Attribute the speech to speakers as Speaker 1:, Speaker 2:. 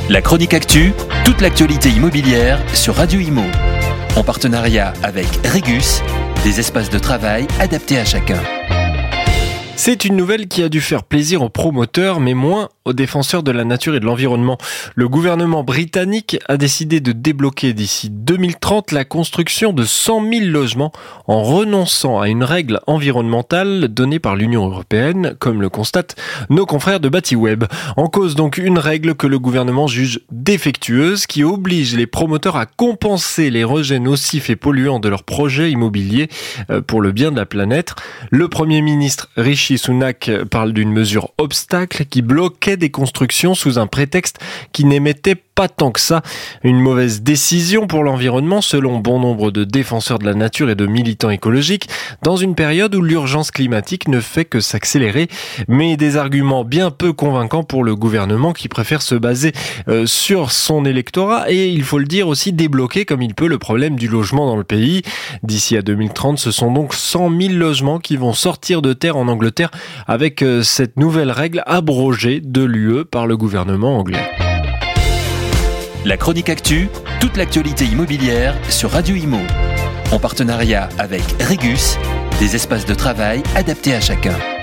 Speaker 1: La chronique actu, toute l'actualité immobilière sur Radio Imo. En partenariat avec Regus, des espaces de travail adaptés à chacun.
Speaker 2: C'est une nouvelle qui a dû faire plaisir aux promoteurs, mais moins aux défenseurs de la nature et de l'environnement. Le gouvernement britannique a décidé de débloquer d'ici 2030 la construction de 100 000 logements en renonçant à une règle environnementale donnée par l'Union européenne, comme le constatent nos confrères de Batiweb. En cause donc une règle que le gouvernement juge défectueuse, qui oblige les promoteurs à compenser les rejets nocifs et polluants de leurs projets immobiliers pour le bien de la planète. Le Premier ministre Rishi Sunak parle d'une mesure obstacle qui bloquait des constructions sous un prétexte qui n'émettait pas tant que ça. Une mauvaise décision pour l'environnement selon bon nombre de défenseurs de la nature et de militants écologiques dans une période où l'urgence climatique ne fait que s'accélérer, mais des arguments bien peu convaincants pour le gouvernement qui préfère se baser sur son électorat et, il faut le dire, aussi débloquer comme il peut le problème du logement dans le pays. D'ici à 2030, ce sont donc 100 000 logements qui vont sortir de terre en Angleterre avec cette nouvelle règle abrogée de l'UE par le gouvernement anglais.
Speaker 1: La chronique actu, toute l'actualité immobilière sur Radio Imo. En partenariat avec Regus, des espaces de travail adaptés à chacun.